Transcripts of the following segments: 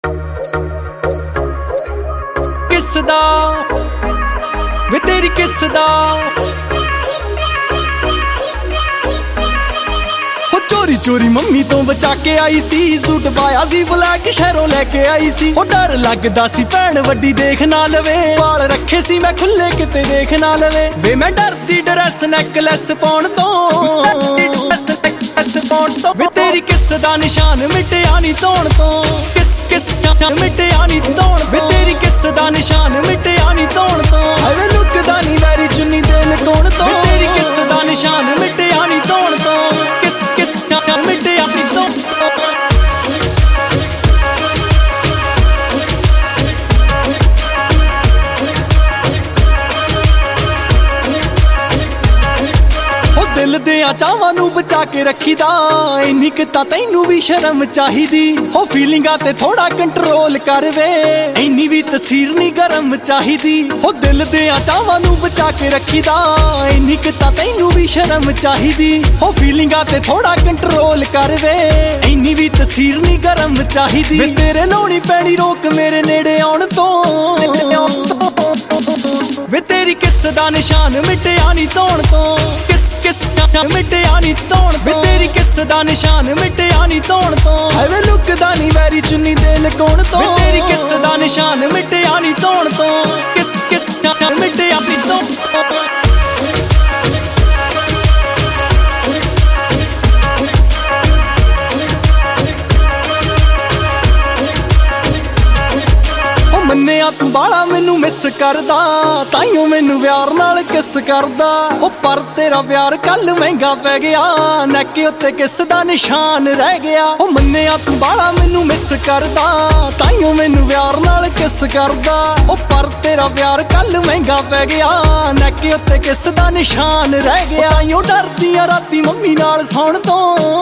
किसदा वे तेरी किसदा चोरी चोरी मम्मी तो बचा के आई सी। सूट पाया सी ब्लैक शहरों लेके आई सी। ओ डर लगदा सी भैन वड्डी देख ना लवे। वाल रखे सी मैं खुले किते देख ना लवे। वे मैं डरदी ड्रेस नेकलेस पाउण तो वे तेरी किसदा निशान मिटिया नी धोण तो। किस किस मिटिया नी धोण। वे तेरी किसदा निशान मिटिया नी धोण तो। वे लुकदा नी वैरी चुन्नी दे लकोण तो। वे तेरी किसदा निशान मिटिया नी धोण तो। किस किस मिटिया नी धोण तो। दिल दियां चावां नूं बचा के रखीदा। इन्नी क तां तैनूं भी शर्म चाहिदी। हो फीलिंगां ते थोड़ा कंट्रोल कर वे। इन्नी भी तसीर नी गरम चाहिदी। हो दिल दियां चावां नूं बचा के रखीदा। इन्नी क तां तैनूं भी शर्म चाहिदी। हो फीलिंगां ते थोड़ा कंट्रोल कर वे। इन्नी भी तसीर नी गरम चाहिदी। वे तेरे लाउणी पैणी रोक मेरे नेड़े आउण तो। वे तेरी किसदा निशान मिटिया नी धोण तो। किस किस मिटिया नी धोण। वे तेरी किसदा निशान मिटिया नी धोण तो। वे लुकदा नी वैरी चुन्नी दे लकोण तो। वे तेरी किसदा निशान मिटिया नी धोण तो। किस किस मिटिया नी धोण तो। मन्निया तू बाला मैनू मिस करदा। ताइयों मैनू प्यार नाल किस करदा। ओ पर तेरा प्यार कल महंगा पै गया। नैक उत्ते किस दा निशान रह गया। ओ मन्निया तू बाला मैनू मिस करदा। ताइयों मैनू प्यार नाल किस करदा। ओ पर तेरा प्यार कल महंगा पै गया। नैक उत्ते किस दा निशान रह गया। ताइयों डरदी आ राती मम्मी नाल सौण तो।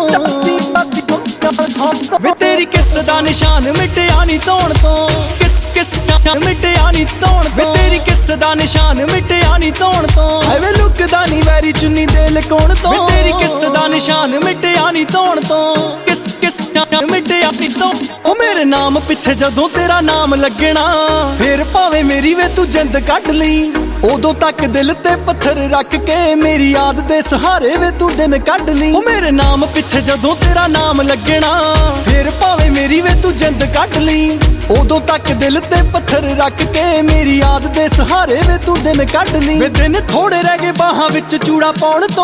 वे तेरी किस दा निशान मिटिया नी धोण तो। किस किस मिटिया नी धोण। वे तेरी किसदा निशान मिटिया नी धोण तो। वे लुकदा नी वैरी चुन्नी दे लकोण तो। वे तेरी किसदा निशान मिटिया नी धोण तो। किस किस मिटिया नी धोण। ओ मेरे नाम पिछे जदों तेरा नाम लगना। फिर भावें मेरी वे तू जिंद कढ लई। उदों तक दिल ते पत्थर रख के मेरी याद दे सहारे वे तू दिन कढ लई। ओ मेरे नाम पिछे जदों तेरा नाम लगना। फिर भावें मेरी वे तू जिंद कढ लई। उदों तक दिल ते पत्थर रख के मेरी याद दे सहारे वे तू दिन कढ लई। वे दिन थोड़े रह गए बाहां विच चूड़ा पाउण तो।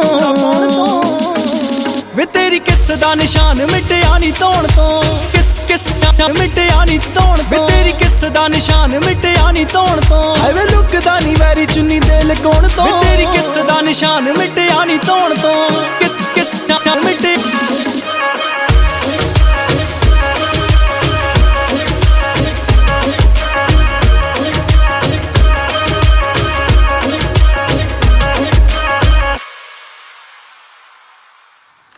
वे तेरी किसदा निशान मिटिया नी धोण तो। किस किस मिटिया नी धोण। वे तेरी किसदा निशान मिटिया नी धोण तो। वे लुकदा नी वैरी चुन्नी दे लकोण तो। वे तेरी किसदा निशान